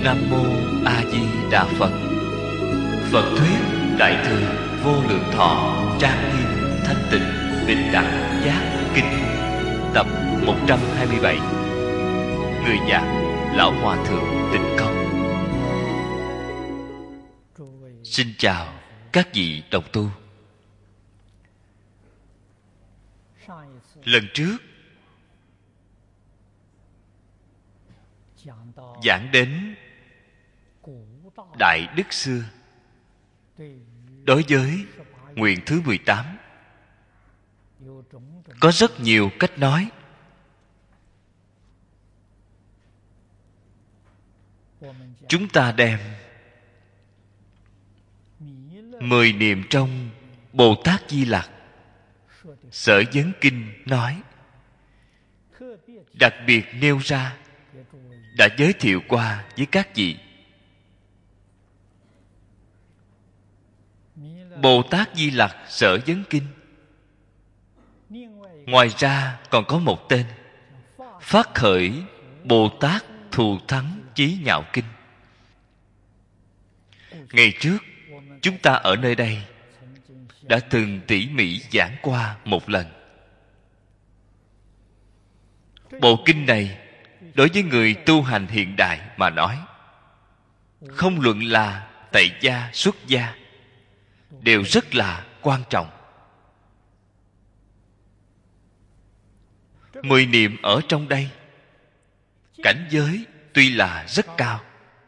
Nam mô A Di Đà Phật. Phật thuyết Đại thừa vô lượng thọ trang nghiêm thanh tịnh bình đẳng giác kinh, tập 127. Người giảng Lão Hòa Thượng Tịnh Công. Xin chào các vị đồng tu. Lần trước giảng đến Đại Đức xưa đối với nguyện thứ 18 có rất nhiều cách nói. Chúng ta đem 10 niệm trong Bồ Tát Di Lặc Sở Vấn Kinh nói, đặc biệt nêu ra, đã giới thiệu qua với các vị. Bồ Tát Di Lặc Sở Vấn Kinh ngoài ra còn có một tên, Phát Khởi Bồ Tát Thù Thắng Chí Nhạo Kinh. Ngày trước chúng ta ở nơi đây đã từng tỉ mỉ giảng qua một lần. Bộ kinh này đối với người tu hành hiện đại mà nói, không luận là tại gia xuất gia, đều rất là quan trọng. 10 niệm ở trong đây, cảnh giới tuy là rất cao,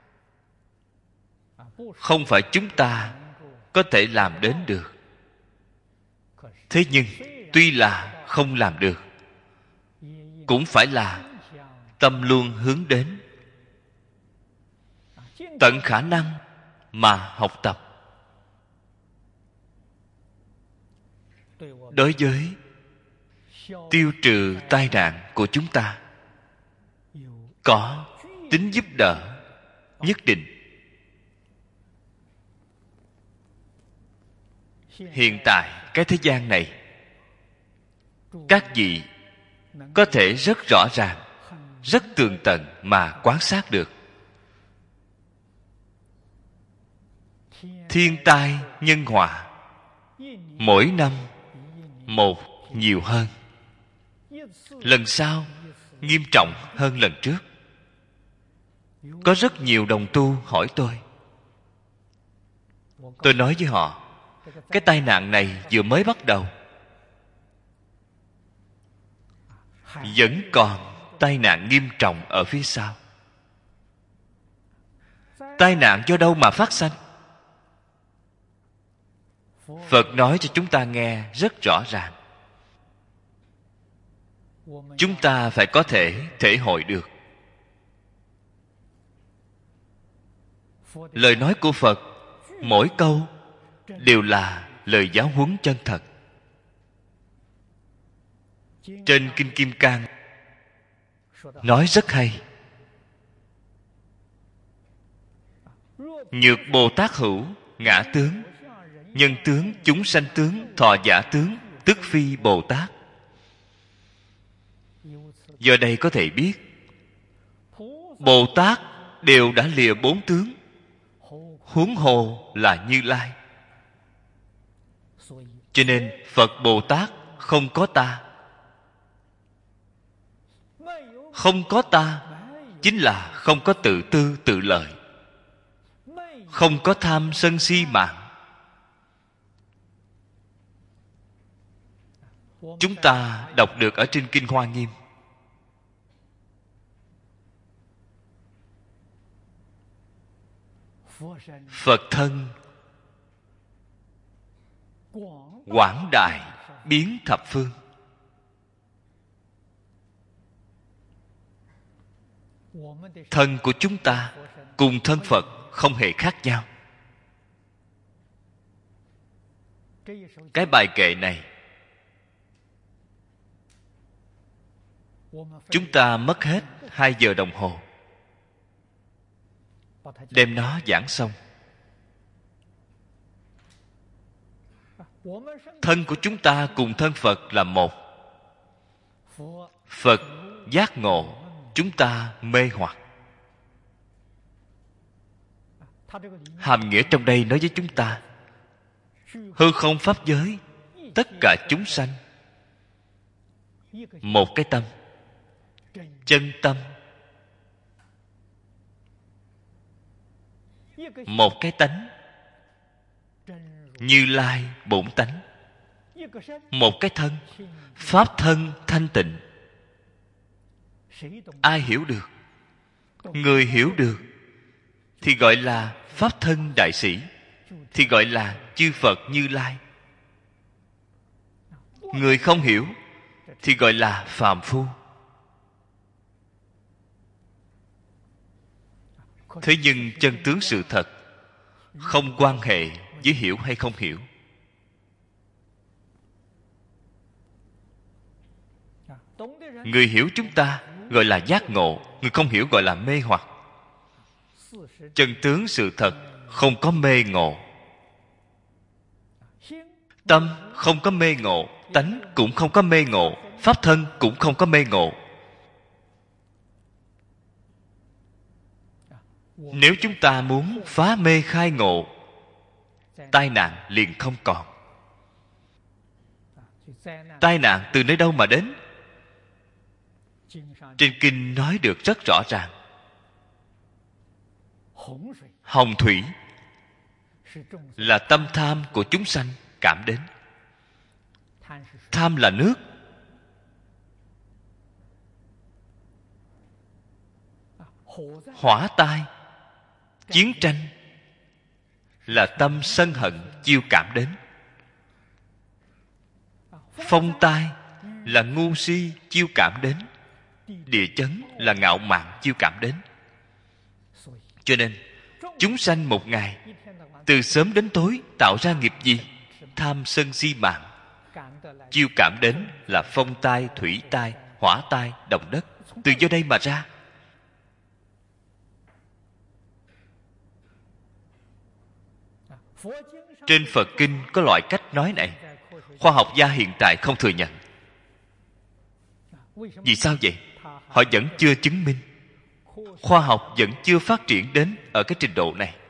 không phải chúng ta có thể làm đến được. Thế nhưng tuy là không làm được, cũng phải là tâm luôn hướng đến, tận khả năng mà học tập. Đối với tiêu trừ tai nạn của chúng ta, có tính giúp đỡ nhất định. Hiện tại cái thế gian này, các vị có thể rất rõ ràng, rất tường tận mà quan sát được. Thiên tai nhân họa mỗi năm một nhiều hơn, lần sau nghiêm trọng hơn lần trước. Có rất nhiều đồng tu hỏi tôi nói với họ, cái tai nạn này vừa mới bắt đầu, vẫn còn tai nạn nghiêm trọng ở phía sau. Tai nạn do đâu mà phát sanh? Phật nói cho chúng ta nghe rất rõ ràng. Chúng ta phải có thể thể hội được. Lời nói của Phật mỗi câu đều là lời giáo huấn chân thật. Trên Kinh Kim Cang nói rất hay. Nhược Bồ Tát hữu ngã tướng, nhân tướng, chúng sanh tướng, thọ giả tướng, tức phi Bồ Tát. Giờ đây có thể biết, Bồ Tát đều đã lìa 4 tướng, huống hồ là Như Lai. Cho nên Phật Bồ Tát không có ta. Không có ta chính là không có tự tư tự lợi, không có tham sân si mạng. Chúng ta đọc được ở trên Kinh Hoa Nghiêm, Phật thân quảng đại biến thập phương. Thân của chúng ta cùng thân Phật không hề khác nhau. Cái bài kệ này chúng ta mất hết 2 giờ đồng hồ đem nó giảng xong. Thân của chúng ta cùng thân Phật là một. Phật giác ngộ, chúng ta mê hoặc. Hàm nghĩa trong đây nói với chúng ta, hư không pháp giới, tất cả chúng sanh, một cái tâm, chân tâm, một cái tánh, Như Lai bổn tánh, một cái thân, pháp thân thanh tịnh. Ai hiểu được? Người hiểu được thì gọi là pháp thân đại sĩ, thì gọi là chư Phật Như Lai. Người không hiểu thì gọi là phàm phu. Thế nhưng chân tướng sự thật không quan hệ với hiểu hay không hiểu. Người hiểu chúng ta gọi là giác ngộ, người không hiểu gọi là mê hoặc. Chân tướng sự thật không có mê ngộ. Tâm không có mê ngộ, tánh cũng không có mê ngộ, pháp thân cũng không có mê ngộ. Nếu chúng ta muốn phá mê khai ngộ, tai nạn liền không còn. Tai nạn từ nơi đâu mà đến? Trên kinh nói được rất rõ ràng. Hồng thủy là tâm tham của chúng sanh cảm đến. Tham là nước. Hỏa tai, chiến tranh là tâm sân hận chiêu cảm đến. Phong tai là ngu si chiêu cảm đến. Địa chấn là ngạo mạn chiêu cảm đến. Cho nên chúng sanh một ngày từ sớm đến tối tạo ra nghiệp gì? Tham sân si mạng. Chiêu cảm đến là phong tai, thủy tai, hỏa tai, động đất. Từ do đây mà ra. Trên Phật kinh có loại cách nói này, khoa học gia hiện tại không thừa nhận. Vì sao vậy? Họ vẫn chưa chứng minh. Khoa học vẫn chưa phát triển đến ở cái trình độ này.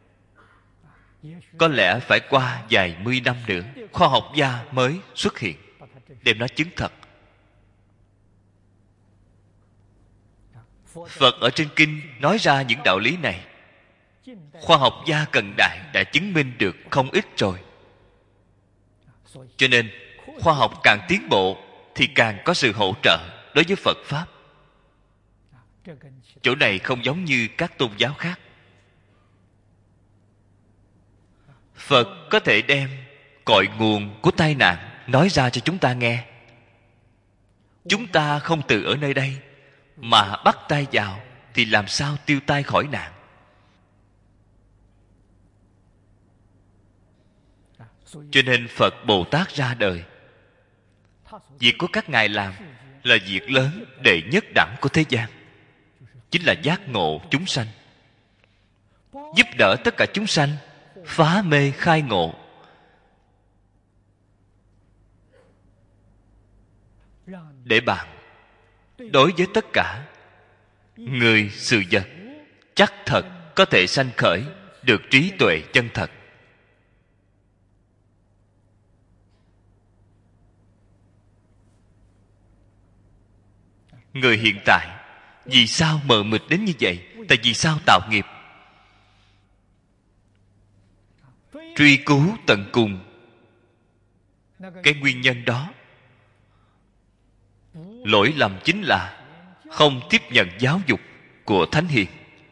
Có lẽ phải qua vài mươi năm nữa, khoa học gia mới xuất hiện, đem nó chứng thật. Phật ở trên kinh nói ra những đạo lý này, khoa học gia cận đại đã chứng minh được không ít rồi. Cho nên khoa học càng tiến bộ thì càng có sự hỗ trợ đối với Phật Pháp. Chỗ này không giống như các tôn giáo khác. Phật có thể đem cội nguồn của tai nạn nói ra cho chúng ta nghe. Chúng ta không từ ở nơi đây mà bắt tay vào thì làm sao tiêu tai khỏi nạn? Cho nên Phật Bồ Tát ra đời, việc của các ngài làm là việc lớn đệ nhất đẳng của thế gian, chính là giác ngộ chúng sanh, giúp đỡ tất cả chúng sanh phá mê khai ngộ, để bạn đối với tất cả người sự vật chắc thật có thể sanh khởi được trí tuệ chân thật. Người hiện tại vì sao mờ mịt đến như vậy? Tại vì sao tạo nghiệp? Truy cứu tận cùng cái nguyên nhân đó, lỗi lầm chính là không tiếp nhận giáo dục của Thánh Hiền.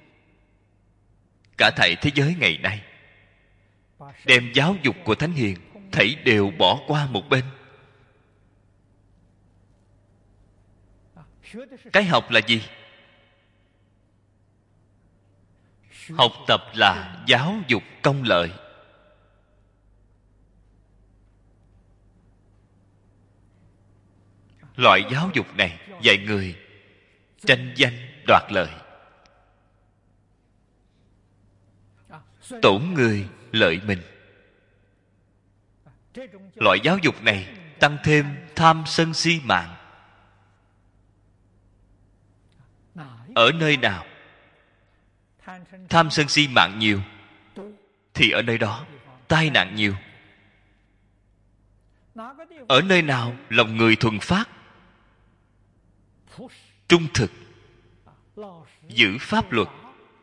Cả thảy thế giới ngày nay đem giáo dục của Thánh Hiền thảy đều bỏ qua một bên. Cái học là gì? Học tập là giáo dục công lợi. Loại giáo dục này dạy người tranh danh đoạt lợi, tổn người lợi mình. Loại giáo dục này tăng thêm tham sân si mạng. Ở nơi nào tham sân si mạng nhiều thì ở nơi đó tai nạn nhiều. Ở nơi nào lòng người thuần phát, trung thực, giữ pháp luật,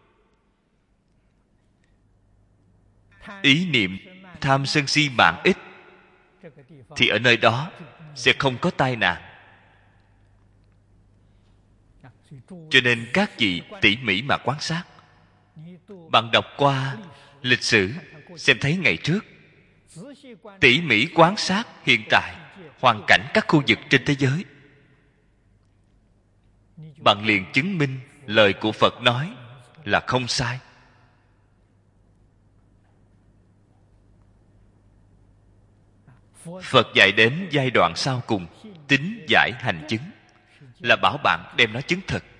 ý niệm tham sân si mạng ít, thì ở nơi đó sẽ không có tai nạn. Cho nên các vị tỉ mỉ mà quan sát. Bạn đọc qua lịch sử, xem thấy ngày trước, tỉ mỉ quan sát hiện tại hoàn cảnh các khu vực trên thế giới, bạn liền chứng minh lời của Phật nói là không sai. Phật dạy đến giai đoạn sau cùng, tín giải hành chứng, là bảo bạn đem nó chứng thực.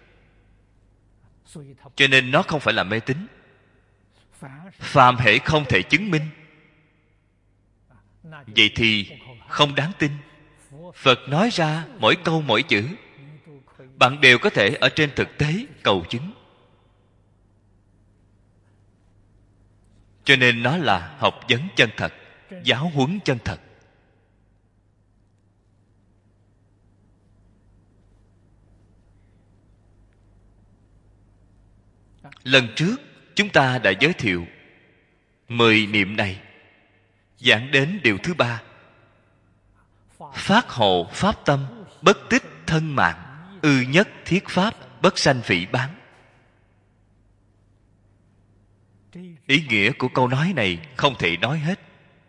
Cho nên nó không phải là mê tín. Phàm hễ không thể chứng minh, vậy thì không đáng tin. Phật nói ra mỗi câu mỗi chữ, bạn đều có thể ở trên thực tế cầu chứng. Cho nên nó là học vấn chân thật, giáo huấn chân thật. Lần trước chúng ta đã giới thiệu 10 niệm này, giảng đến điều thứ 3: phát hộ pháp tâm, bất tích thân mạng, ư nhất thiết pháp, bất sanh phỉ báng. Ý nghĩa của câu nói này không thể nói hết.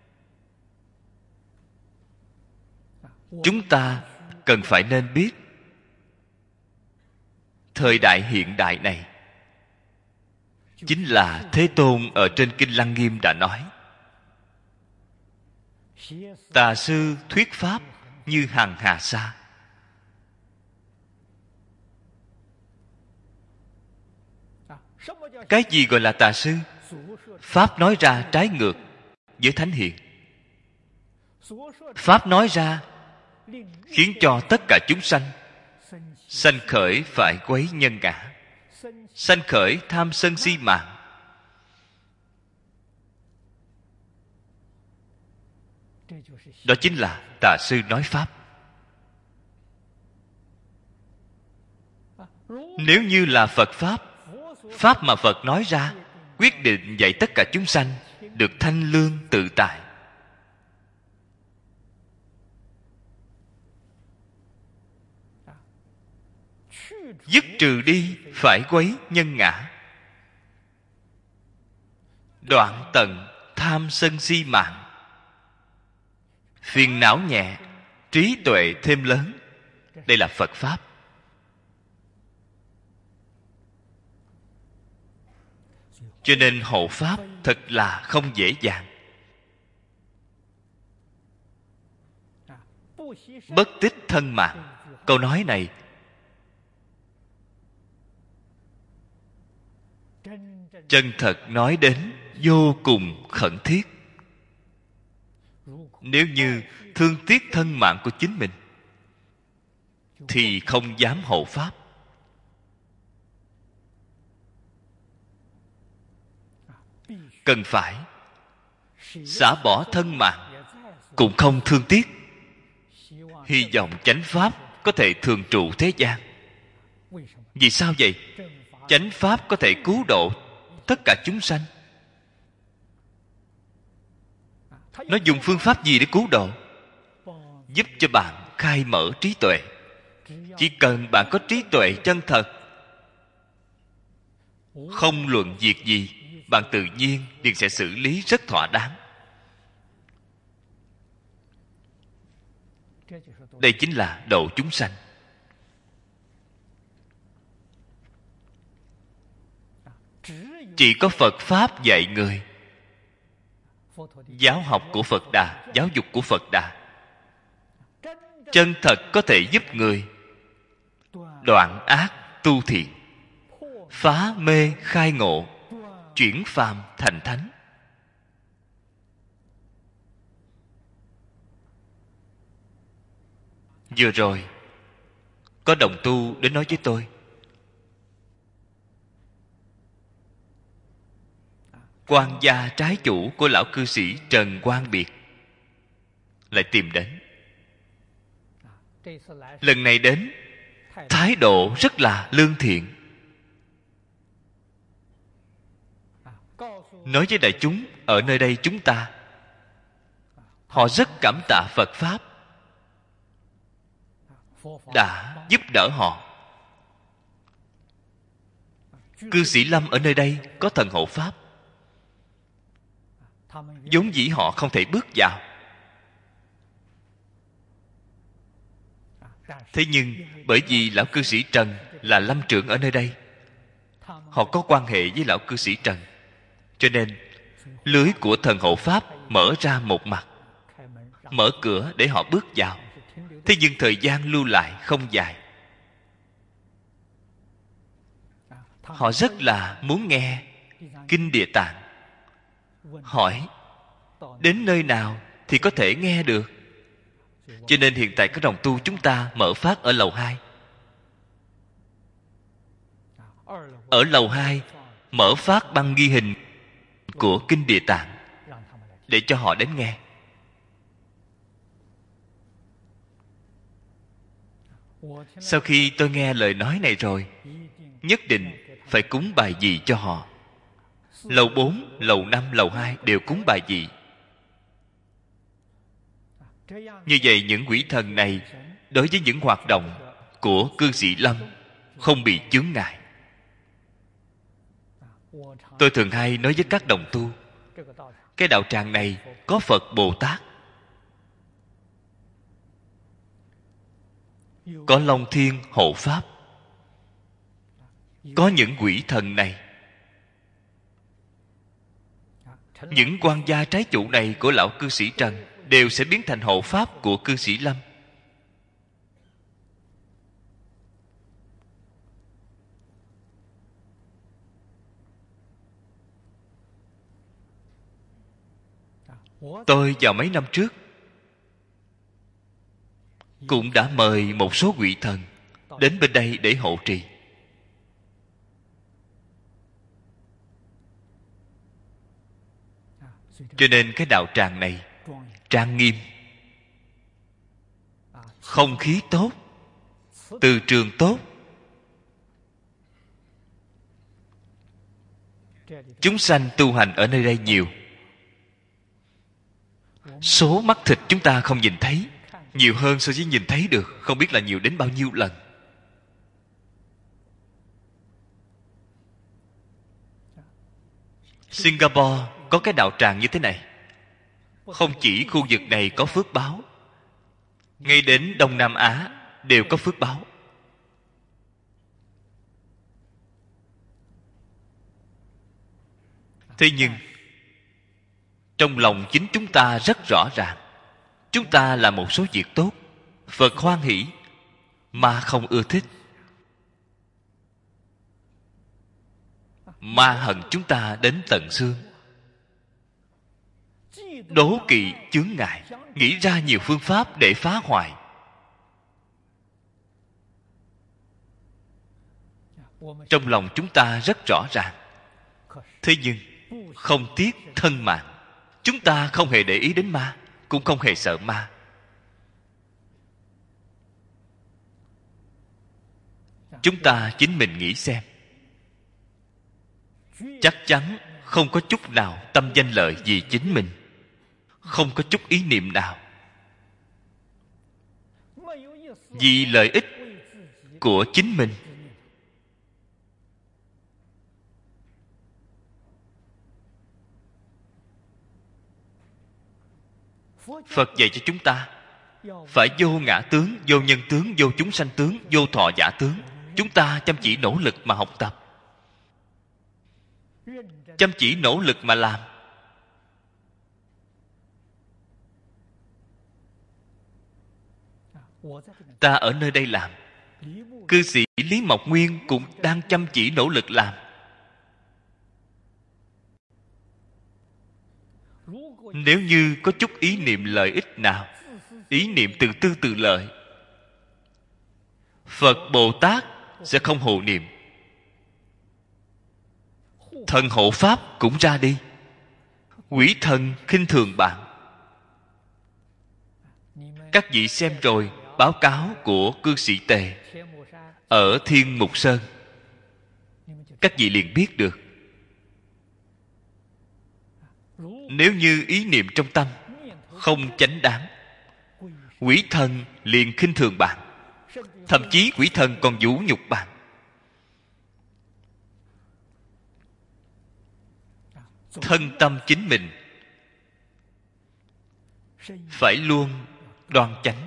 Chúng ta cần phải nên biết, thời đại hiện đại này chính là Thế Tôn ở trên Kinh Lăng Nghiêm đã nói: tà sư thuyết pháp như hằng hà sa. Cái gì gọi là tà sư? Pháp nói ra trái ngược với thánh hiền. Pháp nói ra khiến cho tất cả chúng sanh sanh khởi phải quấy nhân ngã, sanh khởi tham sân si mạng. Đó chính là tà sư nói pháp. Nếu như là Phật pháp, pháp mà Phật nói ra quyết định dạy tất cả chúng sanh được thanh lương tự tại. Dứt trừ đi phải quấy nhân ngã, đoạn tận tham sân si mạng, phiền não nhẹ, trí tuệ thêm lớn. Đây là Phật pháp. Cho nên hộ pháp thật là không dễ dàng. Bất tích thân mạng, câu nói này chân thật nói đến vô cùng khẩn thiết. Nếu như thương tiếc thân mạng của chính mình thì không dám hộ pháp. Cần phải xả bỏ thân mạng cũng không thương tiếc, hy vọng chánh pháp có thể thường trụ thế gian. Vì sao vậy? Chánh pháp có thể cứu độ tất cả chúng sanh. Nó dùng phương pháp gì để cứu độ? Giúp cho bạn khai mở trí tuệ. Chỉ cần bạn có trí tuệ chân thật, không luận việc gì, bạn tự nhiên liền sẽ xử lý rất thỏa đáng. Đây chính là độ chúng sanh. Chỉ có Phật pháp dạy người, giáo học của Phật Đà, giáo dục của Phật Đà chân thật có thể giúp người đoạn ác tu thiện, phá mê khai ngộ, chuyển phàm thành thánh. Vừa rồi có đồng tu đến nói với tôi, quan gia trái chủ của lão cư sĩ Trần Quang Biệt lại tìm đến. Lần này đến, thái độ rất là lương thiện, nói với đại chúng ở nơi đây chúng ta, họ rất cảm tạ Phật Pháp đã giúp đỡ họ. Cư sĩ Lâm ở nơi đây có thần hộ Pháp, vốn dĩ họ không thể bước vào. Thế nhưng bởi vì lão cư sĩ Trần là lâm trưởng ở nơi đây, họ có quan hệ với lão cư sĩ Trần, cho nên lưới của thần hộ Pháp mở ra một mặt, mở cửa để họ bước vào. Thế nhưng thời gian lưu lại không dài. Họ rất là muốn nghe Kinh Địa Tạng. Hỏi đến nơi nào thì có thể nghe được. Cho nên hiện tại các đồng tu chúng ta mở phát ở lầu 2. Ở lầu 2 mở phát băng ghi hình của Kinh Địa Tạng để cho họ đến nghe. Sau khi tôi nghe lời nói này rồi, nhất định phải cúng bài vị cho họ. Lầu 4, lầu 5, lầu 2 đều cúng bài vị. Như vậy những quỷ thần này đối với những hoạt động của cư sĩ Lâm không bị chướng ngại. Tôi thường hay nói với các đồng tu, cái đạo tràng này có Phật Bồ Tát, có Long Thiên hộ Pháp, có những quỷ thần này. Những quan gia trái chủ này của lão cư sĩ Trần đều sẽ biến thành hộ Pháp của cư sĩ Lâm. Tôi vào mấy năm trước cũng đã mời một số quỷ thần đến bên đây để hộ trì. Cho nên cái đạo tràng này trang nghiêm, không khí tốt, từ trường tốt. Chúng sanh tu hành ở nơi đây nhiều. Số mắt thịt chúng ta không nhìn thấy nhiều hơn so với nhìn thấy được, không biết là nhiều đến bao nhiêu lần. Singapore có cái đạo tràng như thế này. Không chỉ khu vực này có phước báo, ngay đến Đông Nam Á đều có phước báo. Thế nhưng trong lòng chính chúng ta rất rõ ràng, chúng ta làm một số việc tốt, Phật hoan hỷ, ma không ưa thích. Ma hận chúng ta đến tận xương, đố kỵ chướng ngại, nghĩ ra nhiều phương pháp để phá hoại. Trong lòng chúng ta rất rõ ràng. Thế nhưng không tiếc thân mạng. Chúng ta không hề để ý đến ma, cũng không hề sợ ma. Chúng ta chính mình nghĩ xem, chắc chắn không có chút nào tâm danh lợi vì chính mình, không có chút ý niệm nào vì lợi ích của chính mình. Phật dạy cho chúng ta phải vô ngã tướng, vô nhân tướng, vô chúng sanh tướng, vô thọ giả tướng. Chúng ta chăm chỉ nỗ lực mà học tập, chăm chỉ nỗ lực mà làm. Ta ở nơi đây làm, cư sĩ Lý Mộc Nguyên cũng đang chăm chỉ nỗ lực làm. Nếu như có chút ý niệm lợi ích nào, ý niệm tự tư tự lợi, Phật Bồ Tát sẽ không hộ niệm, thần hộ Pháp cũng ra đi. Quỷ thần khinh thường bạn. Các vị xem rồi báo cáo của cư sĩ Tề ở Thiên Mục Sơn, các vị liền biết được. Nếu như ý niệm trong tâm không chánh đáng, quỷ thần liền khinh thường bạn. Thậm chí quỷ thần còn vũ nhục bạn. Thân tâm chính mình phải luôn đoan chánh.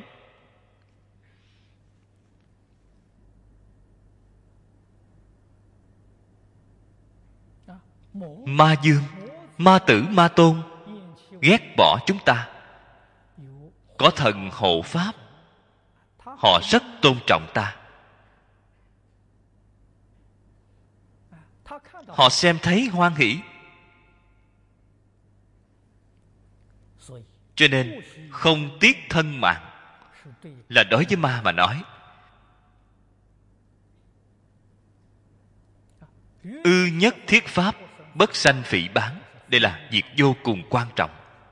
Ma dương, ma tử, ma tôn ghét bỏ chúng ta. Có thần hộ pháp, họ rất tôn trọng ta. Họ xem thấy hoan hỷ. Cho nên không tiếc thân mạng, là đối với ma mà nói. Ư nhất thiết pháp, bất sanh phỉ báng. Đây là việc vô cùng quan trọng.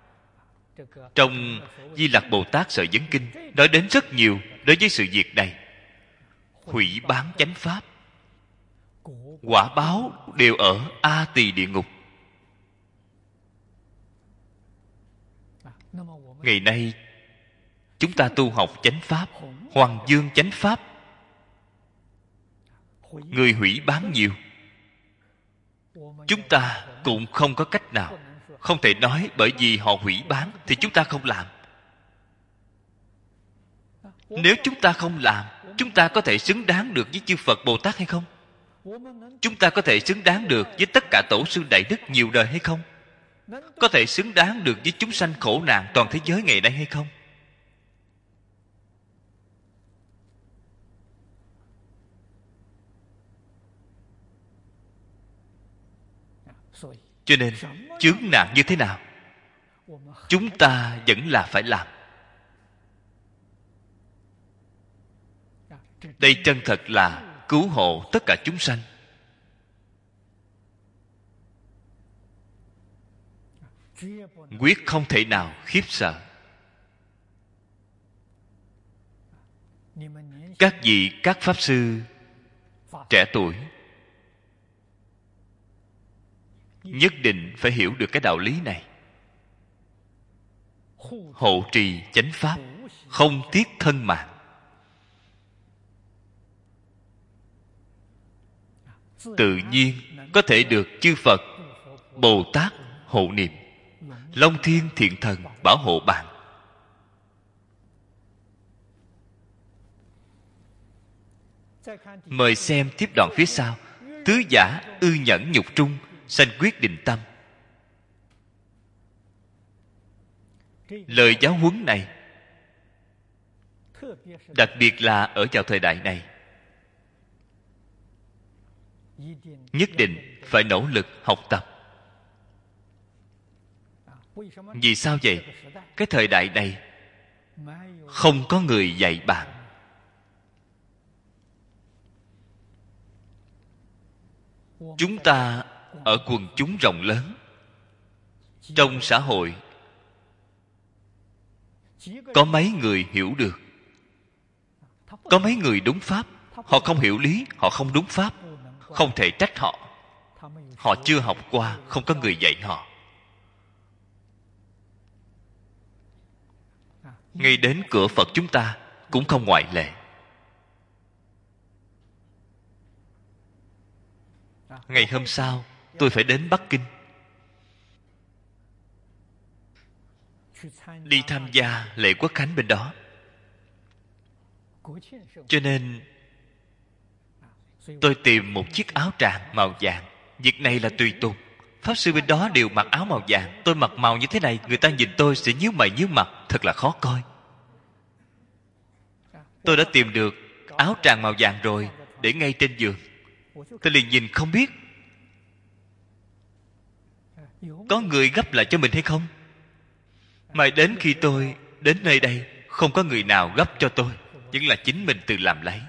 Trong Di Lặc Bồ Tát Sợi Vấn Kinh nói đến rất nhiều đối với sự việc này. Hủy bán chánh pháp, quả báo đều ở A Tỳ địa ngục. Ngày nay chúng ta tu học chánh pháp, Hoàng Dương chánh pháp, người hủy bán nhiều. Chúng ta cũng không có cách nào. Không thể nói bởi vì họ hủy bán thì chúng ta không làm. Nếu chúng ta không làm, chúng ta có thể xứng đáng được với chư Phật Bồ Tát hay không? Chúng ta có thể xứng đáng được với tất cả tổ sư đại đức nhiều đời hay không? Có thể xứng đáng được với chúng sanh khổ nạn toàn thế giới ngày nay hay không? Cho nên chướng nạn như thế nào, chúng ta vẫn là phải làm. Đây chân thật là cứu hộ tất cả chúng sanh. Quyết không thể nào khiếp sợ. Các vị các pháp sư trẻ tuổi nhất định phải hiểu được cái đạo lý này. Hộ trì chánh pháp, không tiếc thân mạng. Tự nhiên có thể được chư Phật Bồ Tát hộ niệm, Long Thiên Thiện Thần bảo hộ bạn. Mời xem tiếp đoạn phía sau. Tứ giả ư nhẫn nhục trung, sanh quyết định tâm. Lời giáo huấn này, đặc biệt là ở vào thời đại này, nhất định phải nỗ lực học tập. Vì sao vậy? Cái thời đại này không có người dạy bạn. Chúng ta ở quần chúng rộng lớn, trong xã hội có mấy người hiểu được, có mấy người đúng pháp. Họ không hiểu lý, họ không đúng pháp, không thể trách họ. Họ chưa học qua, không có người dạy họ. Ngay đến cửa Phật chúng ta cũng không ngoại lệ. Ngày hôm sau tôi phải đến Bắc Kinh đi tham gia lễ Quốc khánh bên đó. Cho nên tôi tìm một chiếc áo tràng màu vàng. Việc này là tùy tục. Pháp sư bên đó đều mặc áo màu vàng, tôi mặc màu như thế này, người ta nhìn tôi sẽ nhíu mày nhíu mặt, thật là khó coi. Tôi đã tìm được áo tràng màu vàng rồi, để ngay trên giường. Tôi liền nhìn không biết có người gấp lại cho mình hay không. Mà đến khi tôi đến nơi đây, không có người nào gấp cho tôi, vẫn là chính mình tự làm lấy.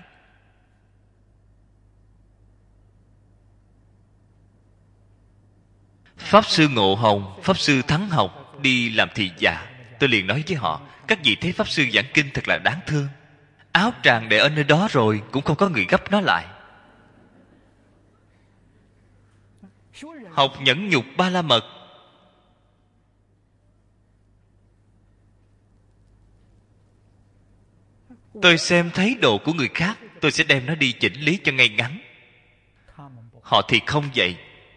Pháp Sư Ngộ Hồng, Pháp Sư Thắng Học đi làm thị giả. Tôi liền nói với họ, các vị thấy Pháp Sư giảng kinh thật là đáng thương. Áo tràng để ở nơi đó rồi cũng không có người gấp nó lại. Học nhẫn nhục ba la mật, tôi xem thấy đồ của người khác, tôi sẽ đem nó đi chỉnh lý cho ngay ngắn. Họ thì không vậy.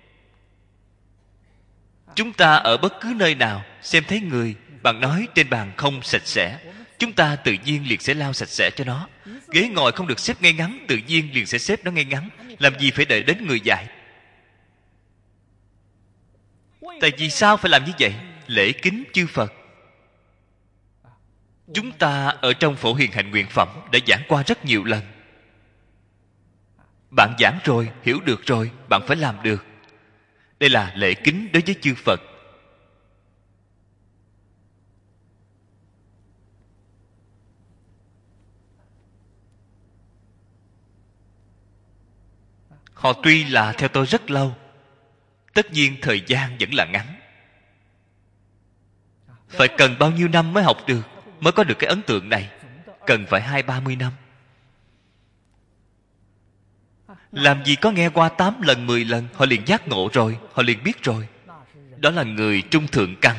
Chúng ta ở bất cứ nơi nào xem thấy người, bạn nói trên bàn không sạch sẽ, chúng ta tự nhiên liền sẽ lau sạch sẽ cho nó. Ghế ngồi không được xếp ngay ngắn, tự nhiên liền sẽ xếp nó ngay ngắn. Làm gì phải đợi đến người dạy? Tại vì sao phải làm như vậy? Lễ kính chư Phật. Chúng ta ở trong Phổ Hiền Hạnh Nguyện Phẩm đã giảng qua rất nhiều lần. Bạn giảng rồi, hiểu được rồi, bạn phải làm được. Đây là lễ kính đối với chư Phật. Họ tuy là theo tôi rất lâu, tất nhiên thời gian vẫn là ngắn. Phải cần bao nhiêu năm mới học được, mới có được cái ấn tượng này? Cần phải 20-30 năm. Làm gì có nghe qua 8 lần 10 lần họ liền giác ngộ rồi, họ liền biết rồi. Đó là người trung thượng căn.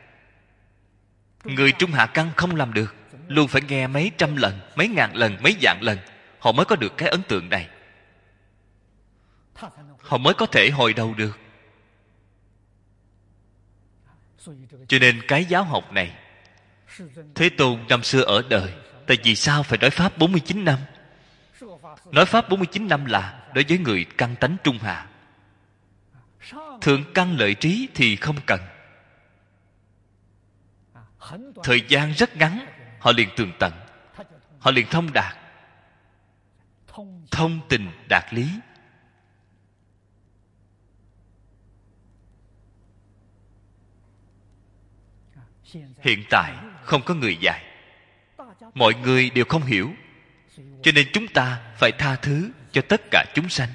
Người trung hạ căn không làm được, luôn phải nghe mấy trăm lần, mấy ngàn lần, mấy vạn lần, họ mới có được cái ấn tượng này. Họ mới có thể hồi đầu được. Cho nên cái giáo học này, Thế Tôn năm xưa ở đời, tại vì sao phải nói Pháp 49 năm? Nói Pháp 49 năm là đối với người căn tánh trung hạ. Thượng căn lợi trí thì không cần. Thời gian rất ngắn, họ liền tường tận, họ liền thông đạt, thông tình đạt lý. Hiện tại không có người dạy, mọi người đều không hiểu, cho nên chúng ta phải tha thứ cho tất cả chúng sanh.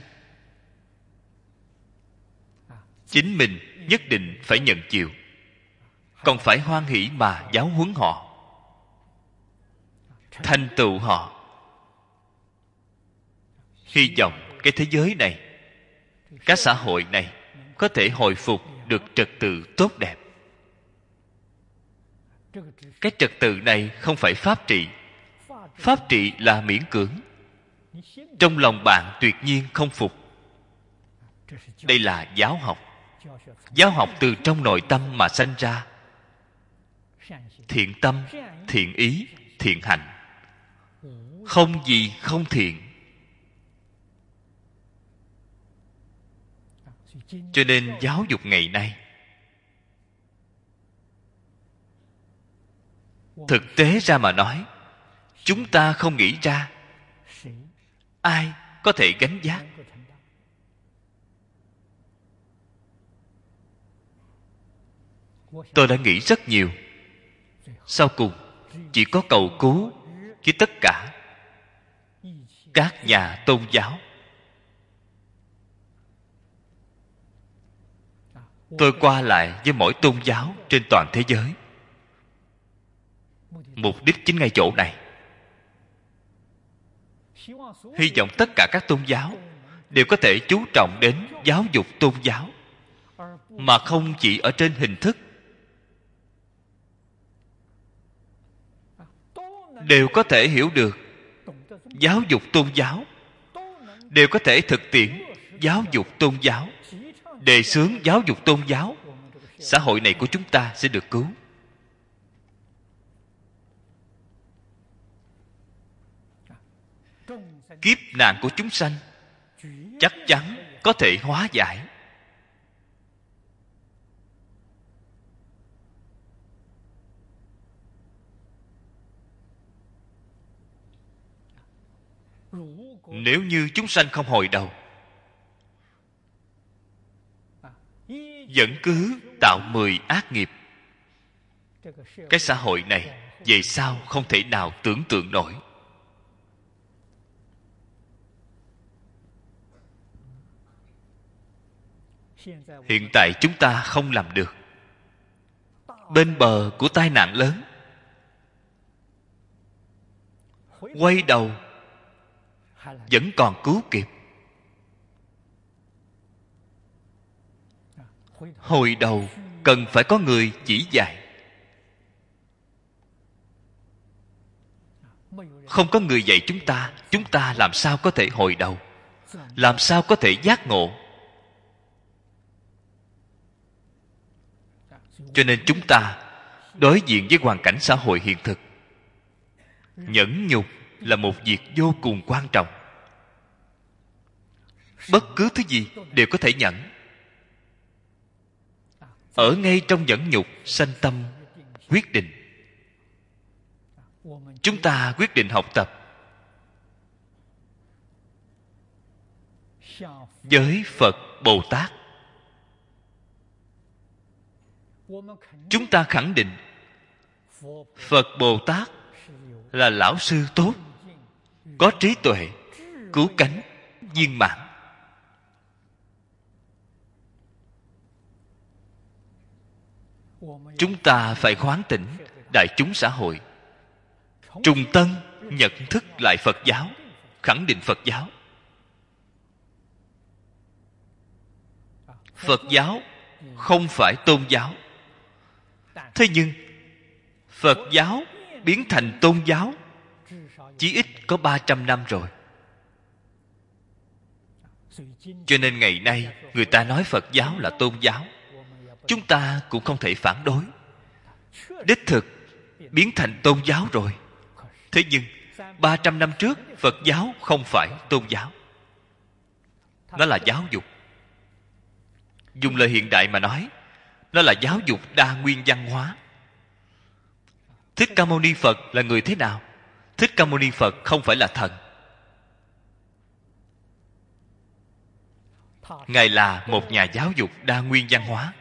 Chính mình nhất định phải nhận chịu, còn phải hoan hỷ mà giáo huấn họ, thành tựu họ. Hy vọng cái thế giới này, cái xã hội này có thể hồi phục được trật tự tốt đẹp. Cái trật tự này không phải pháp trị. Pháp trị là miễn cưỡng, trong lòng bạn tuyệt nhiên không phục. Đây là giáo học. Giáo học từ trong nội tâm mà sanh ra. Thiện tâm, thiện ý, thiện hành, không gì không thiện. Cho nên giáo dục ngày nay, thực tế ra mà nói, chúng ta không nghĩ ra, ai có thể gánh vác? Tôi đã nghĩ rất nhiều, sau cùng chỉ có cầu cứu với tất cả các nhà tôn giáo. Tôi qua lại với mỗi tôn giáo trên toàn thế giới. Mục đích chính ngay chỗ này. Hy vọng tất cả các tôn giáo đều có thể chú trọng đến giáo dục tôn giáo, mà không chỉ ở trên hình thức. Đều có thể hiểu được giáo dục tôn giáo, đều có thể thực tiễn giáo dục tôn giáo, đề xướng giáo dục tôn giáo. Xã hội này của chúng ta sẽ được cứu. Kiếp nạn của chúng sanh chắc chắn có thể hóa giải. Nếu như chúng sanh không hồi đầu, vẫn cứ tạo 10 ác nghiệp, cái xã hội này về sau không thể nào tưởng tượng nổi. Hiện tại chúng ta không làm được. Bên bờ của tai nạn lớn, quay đầu vẫn còn cứu kịp. Hồi đầu cần phải có người chỉ dạy. Không có người dạy chúng ta làm sao có thể hồi đầu, làm sao có thể giác ngộ. Cho nên chúng ta đối diện với hoàn cảnh xã hội hiện thực, nhẫn nhục là một việc vô cùng quan trọng. Bất cứ thứ gì đều có thể nhẫn. Ở ngay trong nhẫn nhục sanh tâm quyết định. Chúng ta quyết định học tập với Phật Bồ Tát. Chúng ta khẳng định Phật Bồ Tát là lão sư tốt, có trí tuệ, cứu cánh, viên mãn. Chúng ta phải khoán tỉnh đại chúng xã hội, trùng tân nhận thức lại Phật giáo, khẳng định Phật giáo. Phật giáo không phải tôn giáo. Thế nhưng Phật giáo biến thành tôn giáo chí ít có 300 năm rồi. Cho nên ngày nay người ta nói Phật giáo là tôn giáo, chúng ta cũng không thể phản đối. Đích thực biến thành tôn giáo rồi. Thế nhưng 300 năm trước Phật giáo không phải tôn giáo, nó là giáo dục. Dùng lời hiện đại mà nói, nó là giáo dục đa nguyên văn hóa. Thích Ca Mâu Ni Phật là người thế nào? Thích Ca Mâu Ni Phật không phải là thần. Ngài là một nhà giáo dục đa nguyên văn hóa.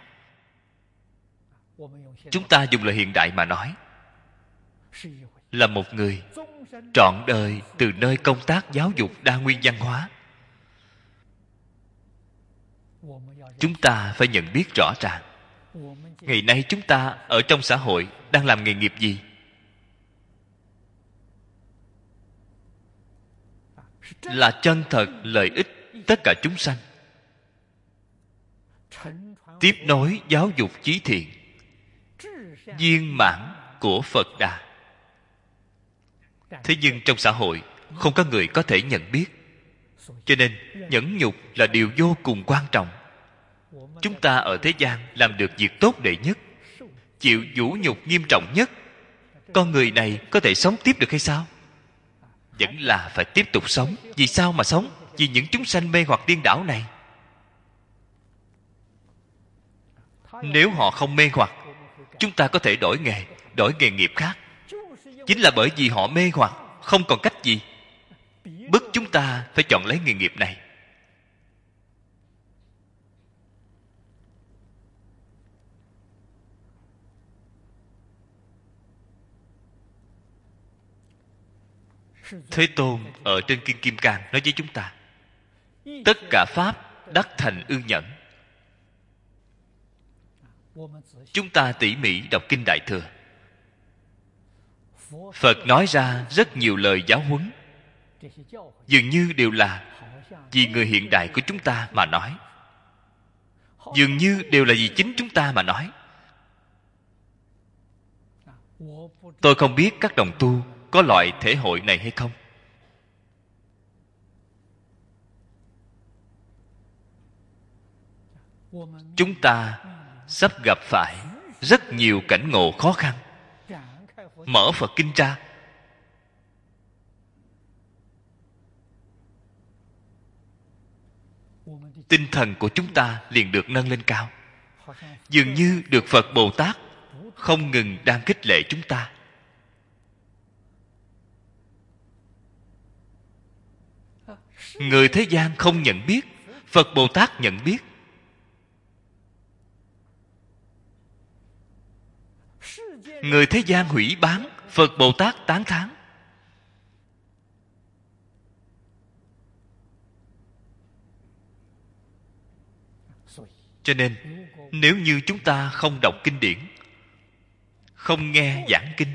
Chúng ta dùng lời hiện đại mà nói, là một người trọn đời từ nơi công tác giáo dục đa nguyên văn hóa. Chúng ta phải nhận biết rõ ràng, ngày nay chúng ta ở trong xã hội đang làm nghề nghiệp gì? Là chân thật lợi ích tất cả chúng sanh, tiếp nối giáo dục chí thiện, viên mãn của Phật Đà. Thế nhưng trong xã hội không có người có thể nhận biết. Cho nên nhẫn nhục là điều vô cùng quan trọng. Chúng ta ở thế gian làm được việc tốt đệ nhất, chịu vũ nhục nghiêm trọng nhất, con người này có thể sống tiếp được hay sao? Vẫn là phải tiếp tục sống. Vì sao mà sống? Vì những chúng sanh mê hoặc điên đảo này. Nếu họ không mê hoặc, chúng ta có thể đổi nghề nghiệp khác. Chính là bởi vì họ mê hoặc, không còn cách gì, bức chúng ta phải chọn lấy nghề nghiệp này. Thế Tôn ở trên Kinh Kim Cang nói với chúng ta, tất cả pháp đắc thành ư nhẫn. Chúng ta tỉ mỉ đọc Kinh Đại Thừa, Phật nói ra rất nhiều lời giáo huấn, dường như đều là vì người hiện đại của chúng ta mà nói, dường như đều là vì chính chúng ta mà nói. Tôi không biết các đồng tu có loại thể hội này hay không. Chúng ta sắp gặp phải rất nhiều cảnh ngộ khó khăn. Mở Phật Kinh ra, tinh thần của chúng ta liền được nâng lên cao. Dường như được Phật Bồ Tát không ngừng đang khích lệ chúng ta. Người thế gian không nhận biết, Phật Bồ Tát nhận biết. Người thế gian hủy báng, Phật Bồ Tát tán thán. Cho nên nếu như chúng ta không đọc kinh điển, không nghe giảng kinh,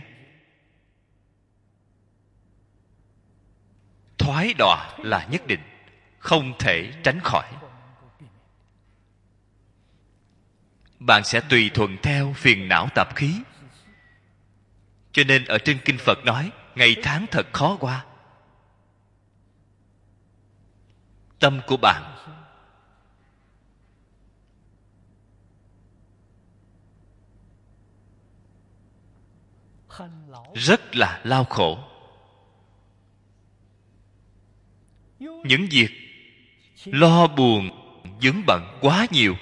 thoái đọa là nhất định, không thể tránh khỏi. Bạn sẽ tùy thuận theo phiền não tạp khí. Cho nên ở trên kinh Phật nói, ngày tháng thật khó qua. Tâm của bạn rất là lao khổ. Những việc lo buồn vướng bận quá nhiều,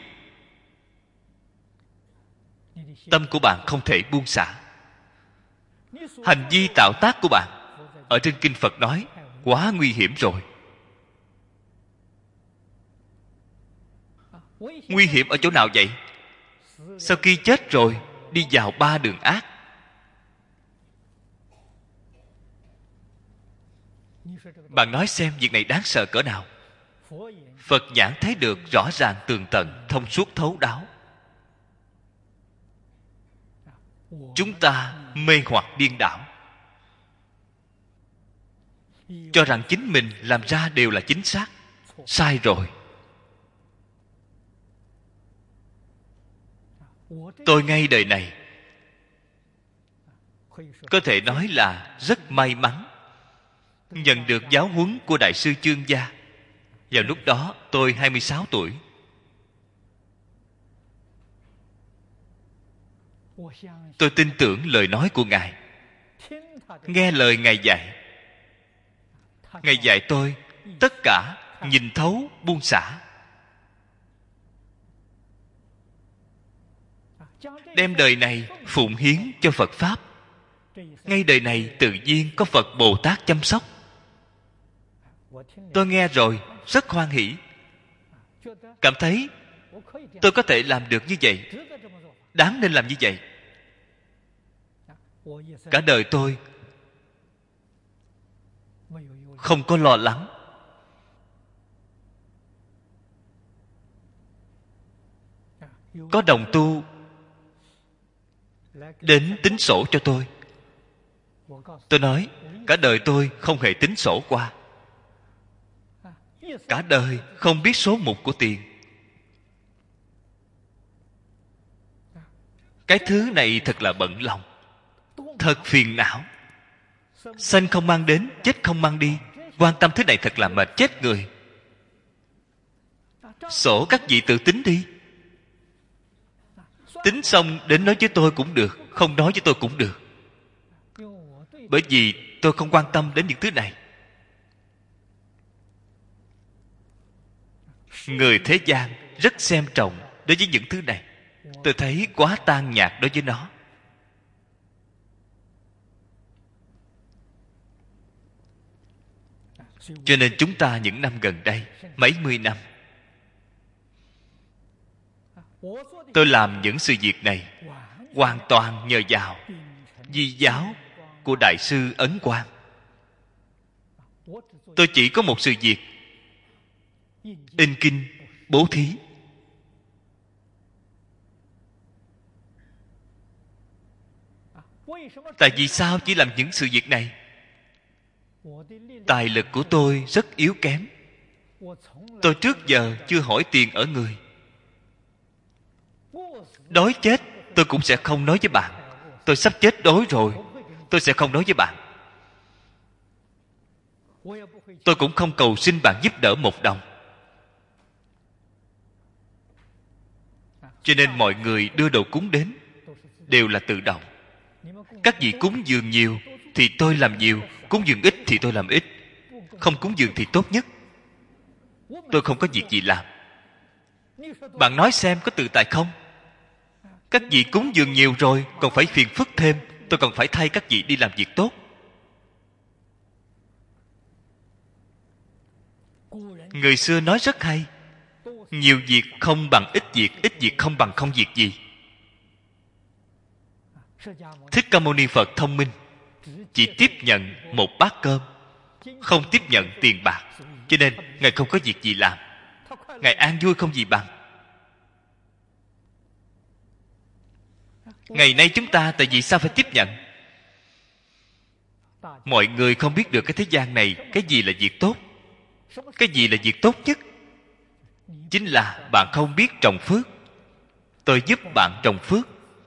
tâm của bạn không thể buông xả. Hành vi tạo tác của bạn ở trên kinh Phật nói quá nguy hiểm rồi. Nguy hiểm ở chỗ nào vậy? Sau khi chết rồi đi vào ba đường ác. Bạn nói xem việc này đáng sợ cỡ nào. Phật nhãn thấy được rõ ràng tường tận, thông suốt thấu đáo. Chúng ta mê hoặc điên đảo, cho rằng chính mình làm ra đều là chính xác. Sai rồi. Tôi ngay đời này có thể nói là rất may mắn nhận được giáo huấn của Đại sư Chương Gia. Vào lúc đó tôi 26 tuổi. Tôi tin tưởng lời nói của Ngài, nghe lời Ngài dạy. Ngài dạy tôi tất cả nhìn thấu buông xả, đem đời này phụng hiến cho Phật Pháp. Ngay đời này tự nhiên có Phật Bồ Tát chăm sóc. Tôi nghe rồi rất hoan hỷ, cảm thấy tôi có thể làm được như vậy, đáng nên làm như vậy. Cả đời tôi không có lo lắng. Có đồng tu đến tính sổ cho tôi. Tôi nói cả đời tôi không hề tính sổ qua. Cả đời không biết số mục của tiền. Cái thứ này thật là bận lòng, thật phiền não. Sanh không mang đến, chết không mang đi. Quan tâm thứ này thật là mệt chết người. Sổ các vị tự tính đi. Tính xong đến nói với tôi cũng được, không nói với tôi cũng được. Bởi vì tôi không quan tâm đến những thứ này. Người thế gian rất xem trọng đối với những thứ này. Tôi thấy quá tan nhạt đối với nó. Cho nên chúng ta những năm gần đây, mấy mươi năm, tôi làm những sự việc này hoàn toàn nhờ vào di giáo của Đại sư Ấn Quang. Tôi chỉ có một sự việc: in kinh, bố thí. Tại vì sao chỉ làm những sự việc này? Tài lực của tôi rất yếu kém. Tôi trước giờ chưa hỏi tiền ở người. Đói chết tôi cũng sẽ không nói với bạn. Tôi sắp chết đói rồi, tôi sẽ không nói với bạn. Tôi cũng không cầu xin bạn giúp đỡ một đồng. Cho nên mọi người đưa đồ cúng đến đều là tự động. Các vị cúng dường nhiều thì tôi làm nhiều, cúng dường ít thì tôi làm ít. Không cúng dường thì tốt nhất. Tôi không có việc gì làm. Bạn nói xem có tự tại không? Các vị cúng dường nhiều rồi còn phải phiền phức thêm. Tôi còn phải thay các vị đi làm việc tốt. Người xưa nói rất hay: nhiều việc không bằng ít việc, ít việc không bằng không việc gì. Thích Ca Mâu Ni Phật thông minh, chỉ tiếp nhận một bát cơm, không tiếp nhận tiền bạc. Cho nên Ngài không có việc gì làm. Ngài an vui không gì bằng. Ngày nay chúng ta tại vì sao phải tiếp nhận? Mọi người không biết được cái thế gian này, cái gì là việc tốt, cái gì là việc tốt nhất. Chính là bạn không biết trồng phước. Tôi giúp bạn trồng phước.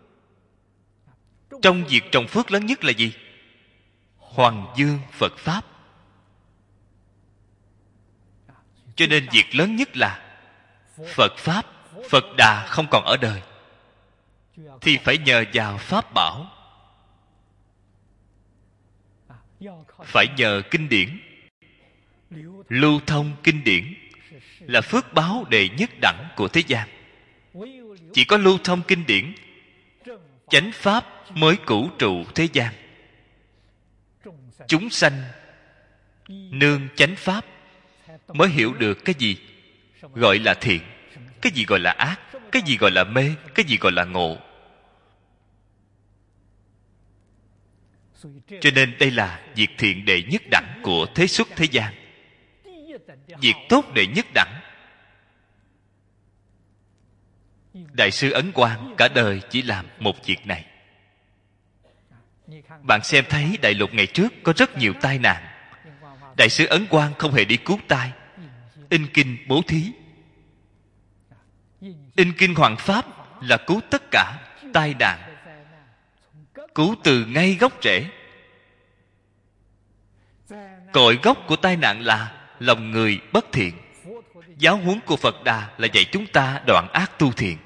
Trong việc trồng phước lớn nhất là gì? Hoằng dương Phật Pháp. Cho nên việc lớn nhất là Phật Pháp. Phật Đà không còn ở đời thì phải nhờ vào Pháp bảo, phải nhờ kinh điển. Lưu thông kinh điển là phước báo đệ nhất đẳng của thế gian. Chỉ có lưu thông kinh điển, chánh pháp mới cửu trụ thế gian. Chúng sanh nương chánh pháp mới hiểu được cái gì gọi là thiện, cái gì gọi là ác, cái gì gọi là mê, cái gì gọi là ngộ. Cho nên đây là việc thiện đệ nhất đẳng của thế xuất thế gian. Việc tốt đệ nhất đẳng. Đại sư Ấn Quang cả đời chỉ làm một việc này. Bạn xem thấy đại lục ngày trước có rất nhiều tai nạn. Đại sư Ấn Quang không hề đi cứu tai, in kinh bố thí. In kinh hoằng pháp là cứu tất cả tai nạn, cứu từ ngay gốc rễ. Cội gốc của tai nạn là lòng người bất thiện. Giáo huấn của Phật Đà là dạy chúng ta đoạn ác tu thiện.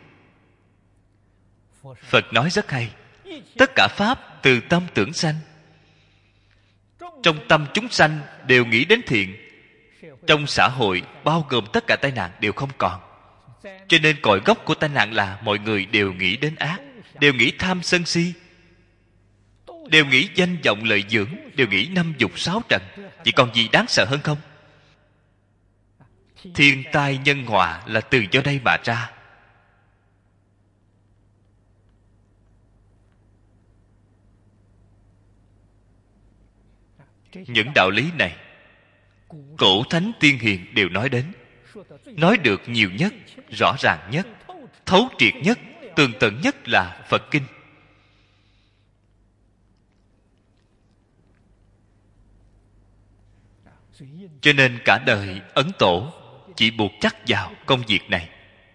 Phật nói rất hay: tất cả pháp từ tâm tưởng sanh. Trong tâm chúng sanh đều nghĩ đến thiện, trong xã hội bao gồm tất cả tai nạn đều không còn. Cho nên cội gốc của tai nạn là mọi người đều nghĩ đến ác, đều nghĩ tham sân si, đều nghĩ danh vọng lợi dưỡng, đều nghĩ năm dục sáu trần. Chỉ còn gì đáng sợ hơn không? Thiên tai nhân họa là từ do đây mà ra. Những đạo lý này cổ thánh tiên hiền đều nói đến, nói được nhiều nhất, rõ ràng nhất, thấu triệt nhất, tường tận nhất là Phật Kinh. Cho nên cả đời Ấn Tổ chỉ buộc chắc vào công việc này.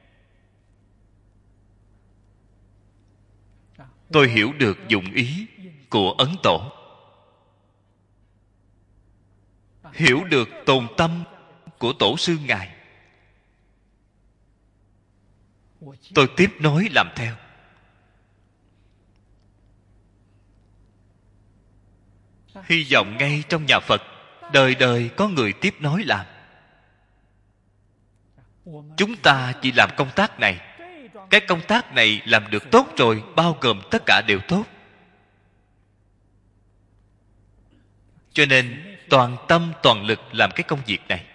Tôi hiểu được dụng ý của Ấn Tổ, hiểu được tồn tâm của Tổ sư Ngài. Tôi tiếp nối làm theo. Hy vọng ngay trong nhà Phật đời đời có người tiếp nối làm. Chúng ta chỉ làm công tác này. Cái công tác này làm được tốt rồi, bao gồm tất cả đều tốt. Cho nên toàn tâm toàn lực làm cái công việc này.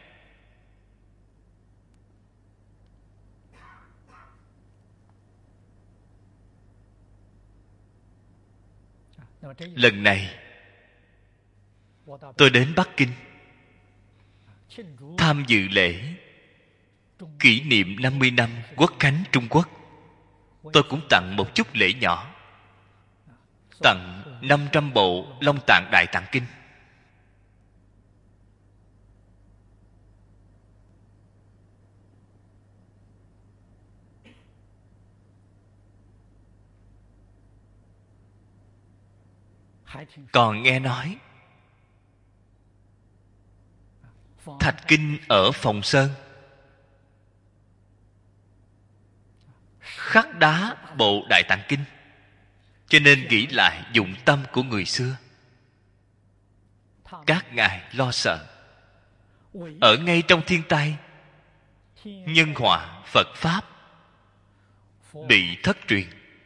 Lần này tôi đến Bắc Kinh tham dự lễ kỷ niệm 50 năm Quốc khánh Trung Quốc. Tôi cũng tặng một chút lễ nhỏ, tặng 500 bộ Long Tạng Đại Tạng Kinh. Còn nghe nói Thạch Kinh ở Phòng Sơn khắc đá bộ Đại Tạng Kinh. Cho nên nghĩ lại dụng tâm của người xưa. Các ngài lo sợ ở ngay trong thiên tai, nhân họa Phật Pháp bị thất truyền.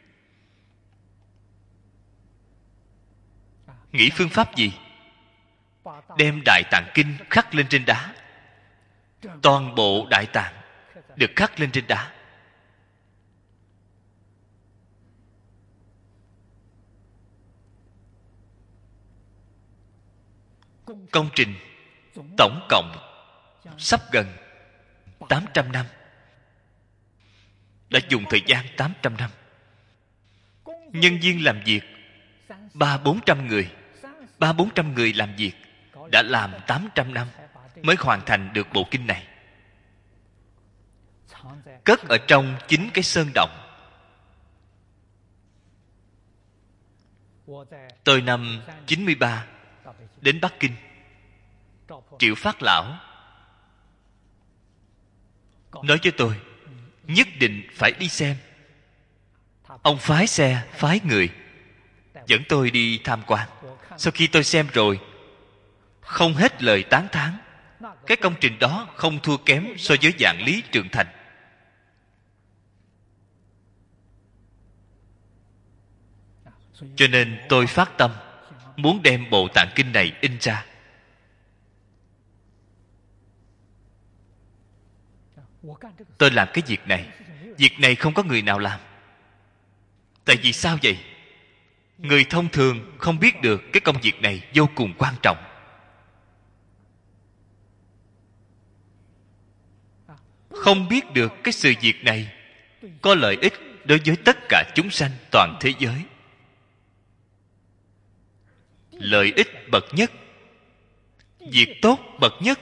Nghĩ phương pháp gì? Đem Đại Tạng Kinh khắc lên trên đá. Toàn bộ Đại Tạng được khắc lên trên đá. Công trình tổng cộng sắp gần 800 năm. Đã dùng thời gian 800 năm. nhân viên làm việc 300-400 người. 300-400 người làm việc, đã làm 800 năm mới hoàn thành được bộ kinh này. Cất ở trong chính cái sơn động. Tôi năm 93 đến Bắc Kinh. Triệu Phát Lão nói với tôi nhất định phải đi xem. Ông phái xe, phái người dẫn tôi đi tham quan. Sau khi tôi xem rồi, không hết lời tán thán. Cái công trình đó không thua kém so với Vạn Lý Trường Thành. Cho nên tôi phát tâm muốn đem Bộ Tạng Kinh này in ra. Tôi làm cái việc này. Việc này không có người nào làm. Tại vì sao vậy? Người thông thường không biết được cái công việc này vô cùng quan trọng. Không biết được cái sự việc này có lợi ích đối với tất cả chúng sanh toàn thế giới. Lợi ích bậc nhất, việc tốt bậc nhất.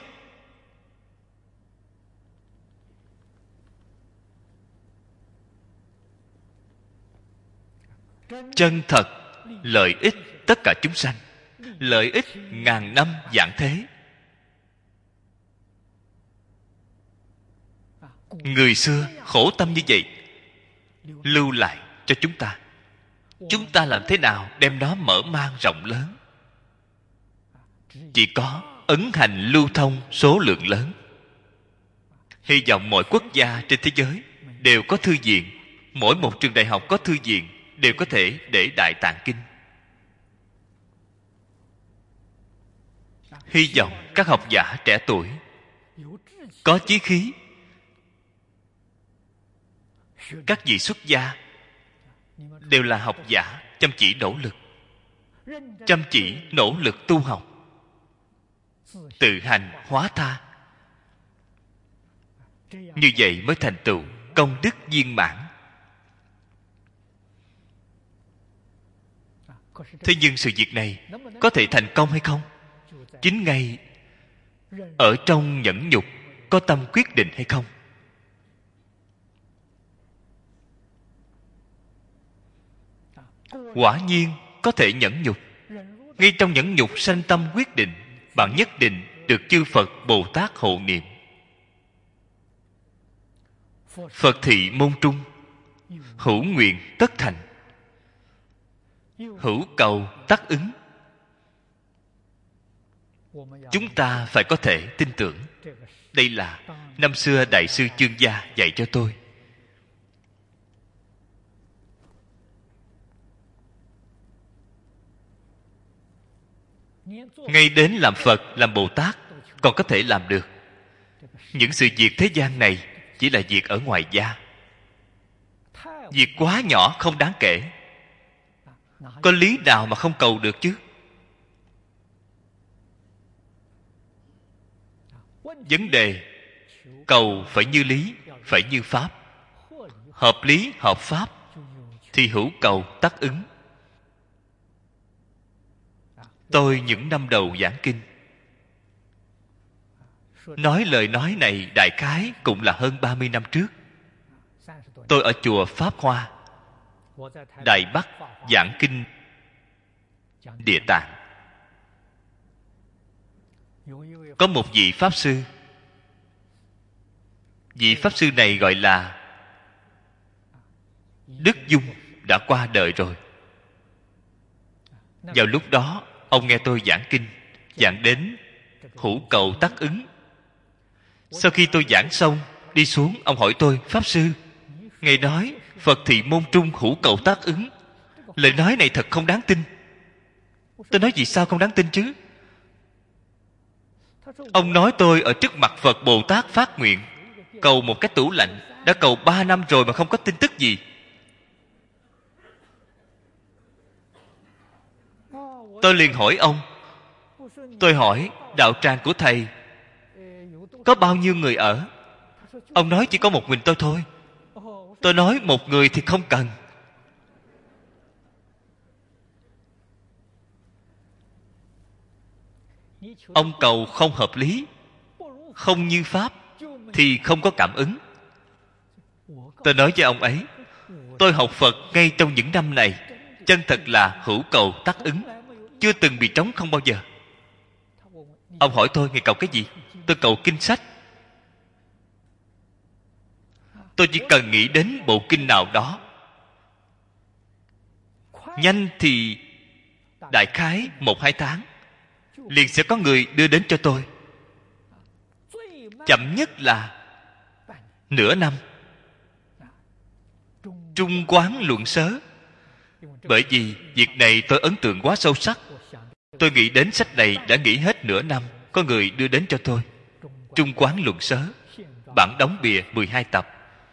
Chân thật lợi ích tất cả chúng sanh, lợi ích ngàn năm vạn thế. Người xưa khổ tâm như vậy, lưu lại cho chúng ta. Chúng ta làm thế nào đem nó mở mang rộng lớn? Chỉ có ấn hành lưu thông số lượng lớn. Hy vọng mọi quốc gia trên thế giới đều có thư viện. Mỗi một trường đại học có thư viện, đều có thể để Đại Tạng Kinh. Hy vọng các học giả trẻ tuổi có chí khí, các vị xuất gia đều là học giả chăm chỉ nỗ lực, chăm chỉ nỗ lực tu học, tự hành hóa tha. Như vậy mới thành tựu công đức viên mãn. Thế nhưng sự việc này có thể thành công hay không? Chính ngay ở trong nhẫn nhục có tâm quyết định hay không. Quả nhiên có thể nhẫn nhục. Ngay trong nhẫn nhục sanh tâm quyết định, bạn nhất định được chư Phật Bồ Tát hộ niệm. Phật thị môn trung, hữu nguyện tất thành, hữu cầu tắc ứng. Chúng ta phải có thể tin tưởng. Đây là năm xưa Đại sư Chương Gia dạy cho tôi. Ngay đến làm Phật, làm Bồ Tát còn có thể làm được. Những sự việc thế gian này chỉ là việc ở ngoài da. Việc quá nhỏ không đáng kể. Có lý nào mà không cầu được chứ? Vấn đề cầu phải như lý, phải như pháp. Hợp lý, hợp pháp thì hữu cầu tắc ứng. Tôi những năm đầu giảng kinh, nói lời nói này đại khái cũng là hơn 30 năm trước. Tôi ở chùa Pháp Hoa, Đài Bắc giảng kinh Địa Tạng. Có một vị Pháp Sư. Vị Pháp Sư này gọi là Đức Dung, đã qua đời rồi. Vào lúc đó ông nghe tôi giảng kinh, giảng đến hữu cầu tắc ứng. Sau khi tôi giảng xong, đi xuống, ông hỏi tôi: Pháp Sư, Ngài nói Phật thị môn trung hữu cầu tác ứng, lời nói này thật không đáng tin. Tôi nói: vì sao không đáng tin chứ? Ông nói tôi ở trước mặt Phật Bồ Tát phát nguyện cầu một cái tủ lạnh, đã cầu 3 năm rồi mà không có tin tức gì. Tôi liền hỏi ông, tôi hỏi đạo tràng của thầy có bao nhiêu người ở? Ông nói chỉ có một mình tôi thôi. Tôi nói một người thì không cần. Ông cầu không hợp lý, không như pháp, thì không có cảm ứng. Tôi nói với ông ấy, tôi học Phật ngay trong những năm này, chân thật là hữu cầu tác ứng, chưa từng bị trống không bao giờ. Ông hỏi tôi, ngài cầu cái gì? Tôi cầu kinh sách. Tôi chỉ cần nghĩ đến bộ kinh nào đó, nhanh thì đại khái 1-2 tháng liền sẽ có người đưa đến cho tôi. Chậm nhất là nửa năm. Trung Quán Luận Sớ. Bởi vì việc này tôi ấn tượng quá sâu sắc. Tôi nghĩ đến sách này đã nghĩ hết nửa năm, có người đưa đến cho tôi. Trung Quán Luận Sớ, bản đóng bìa 12 tập.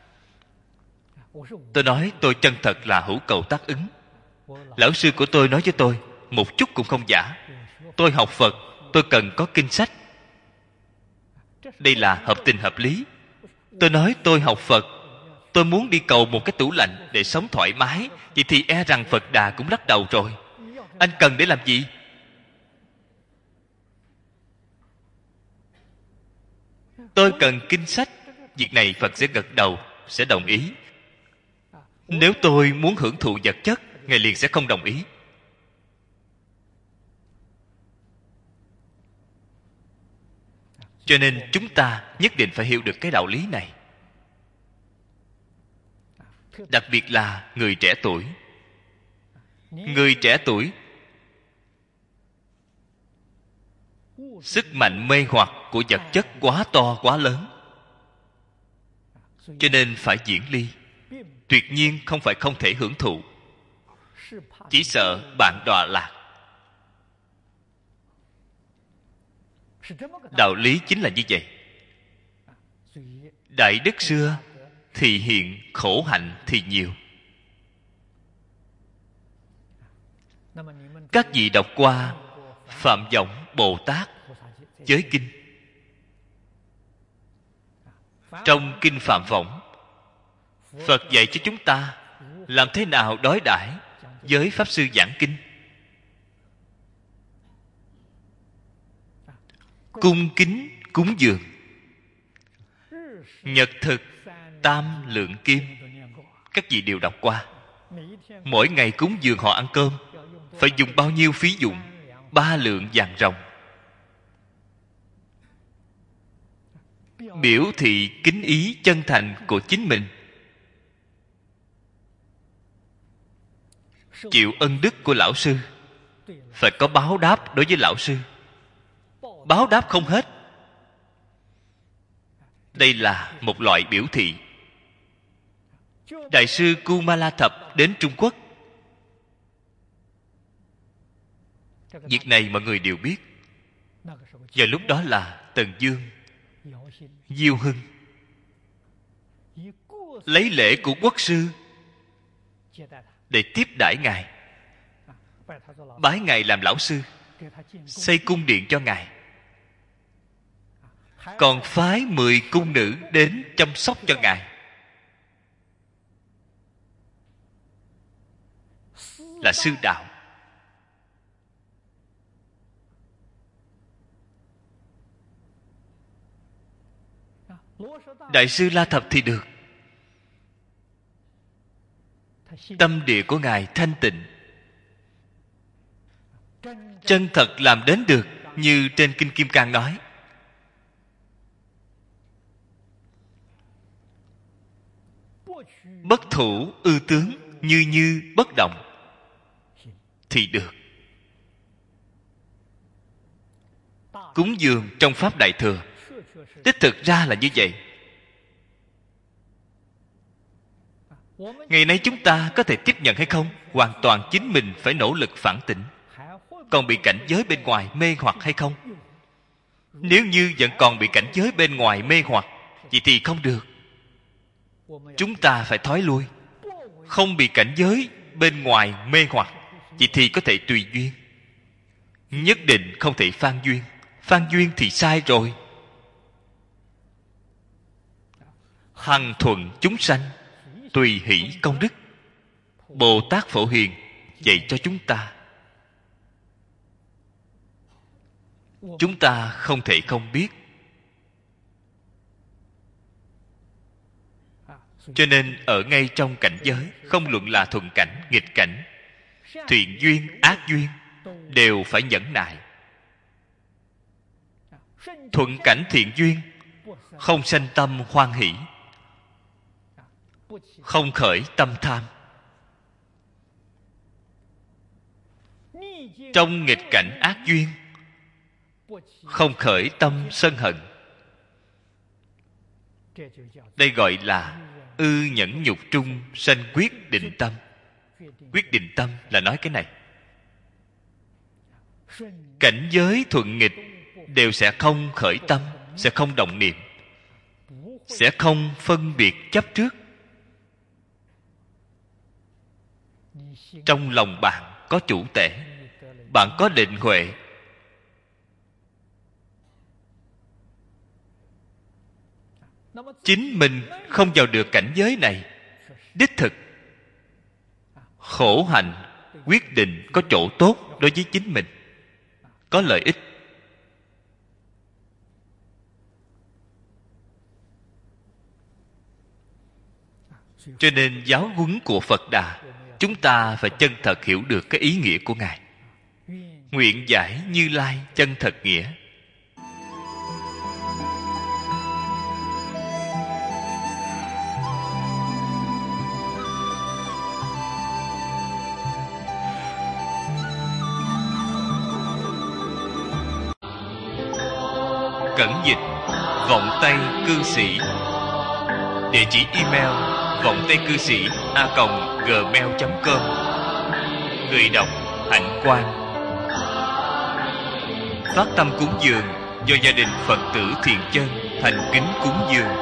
Tôi nói tôi chân thật là hữu cầu tác ứng. Lão sư của tôi nói với tôi, một chút cũng không giả. Tôi học Phật, tôi cần có kinh sách. Đây là hợp tình hợp lý. Tôi nói tôi học Phật, tôi muốn đi cầu một cái tủ lạnh để sống thoải mái. Vậy thì e rằng Phật Đà cũng lắc đầu rồi. Anh cần để làm gì? Tôi cần kinh sách. Việc này Phật sẽ gật đầu, sẽ đồng ý. Nếu tôi muốn hưởng thụ vật chất, Ngài liền sẽ không đồng ý. Cho nên chúng ta nhất định phải hiểu được cái đạo lý này. Đặc biệt là người trẻ tuổi. Người trẻ tuổi, sức mạnh mê hoặc của vật chất quá to quá lớn, cho nên phải diễn ly. Tuyệt nhiên không phải không thể hưởng thụ, chỉ sợ bạn đọa lạc. Đạo lý chính là như vậy. Đại đức xưa thì hiện khổ hạnh thì nhiều. Các vị đọc qua Phạm Võng Bồ Tát Giới Kinh. Trong Kinh Phạm Võng, Phật dạy cho chúng ta làm thế nào đối đãi với Pháp Sư giảng kinh. Cung kính cúng dường, nhật thực tam lượng kim, các vị đều đọc qua. Mỗi ngày cúng dường họ ăn cơm phải dùng bao nhiêu phí dụng? 3 lượng vàng ròng. Biểu thị kính ý chân thành của chính mình, chịu ân đức của lão sư. Phải có báo đáp đối với lão sư. Báo đáp không hết. Đây là một loại biểu thị. Đại sư Kumala Thập đến Trung Quốc. Việc này mọi người đều biết. Vào lúc đó là Tần Dương, Diêu Hưng lấy lễ của quốc sư để tiếp đãi ngài, bái ngài làm lão sư, xây cung điện cho ngài, còn phái 10 cung nữ đến chăm sóc cho ngài. Là sư đạo. Đại sư La Thập thì được. Tâm địa của ngài thanh tịnh, chân thật làm đến được như trên Kinh Kim Cang nói. Bất thủ ư tướng, như như bất động thì được. Cúng dường trong Pháp Đại Thừa đích thực ra là như vậy. Ngày nay chúng ta có thể tiếp nhận hay không, hoàn toàn chính mình phải nỗ lực phản tỉnh. Còn bị cảnh giới bên ngoài mê hoặc hay không? Nếu như vẫn còn bị cảnh giới bên ngoài mê hoặc, vậy thì không được. Chúng ta phải thoái lui. Không bị cảnh giới bên ngoài mê hoặc, vậy thì có thể tùy duyên. Nhất định không thể phan duyên. Phan duyên thì sai rồi. Hằng thuận chúng sanh, tùy hỷ công đức. Bồ Tát Phổ Hiền dạy cho chúng ta. chúng ta không thể không biết. Cho nên ở ngay trong cảnh giới, không luận là thuận cảnh, nghịch cảnh, thiện duyên, ác duyên, đều phải nhẫn nại. Thuận cảnh thiện duyên, không sanh tâm hoan hỷ, không khởi tâm tham. Trong nghịch cảnh ác duyên, không khởi tâm sân hận. Đây gọi là ư nhẫn nhục trung sanh quyết định tâm. Quyết định tâm là nói cái này. Cảnh giới thuận nghịch đều sẽ không khởi tâm, sẽ không động niệm, sẽ không phân biệt chấp trước. Trong lòng bạn có chủ tể, bạn có định huệ, chính mình không vào được cảnh giới này, đích thực khổ hạnh quyết định có chỗ tốt đối với chính mình, có lợi ích. Cho nên giáo huấn của Phật Đà, chúng ta phải chân thật hiểu được cái ý nghĩa của Ngài. Nguyện giải Như Lai chân thật nghĩa. Cẩn dịch Vọng Tây Cư Sĩ. Địa chỉ email vọng tây cư sĩ @gmail.com. Người đọc Hạnh Quang. Phát tâm cúng dường do gia đình Phật tử Thiện Chân thành kính cúng dường.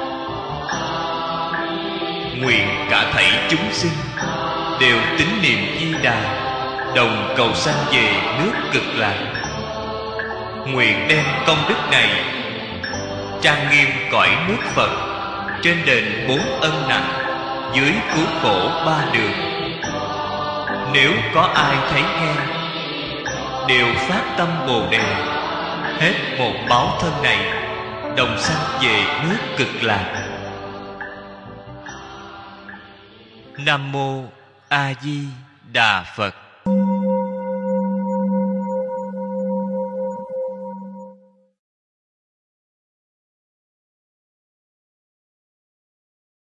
Nguyện cả thảy chúng sinh đều tín niệm Di Đà, đồng cầu sanh về nước Cực Lạc. Nguyện đem công đức này trang nghiêm cõi nước Phật, trên đền 4 ân nặng, dưới cứu khổ 3 đường. Nếu có ai thấy nghe, đều phát tâm Bồ Đề, hết một báo thân này, đồng sanh về nước Cực Lạc. Nam mô A Di Đà Phật.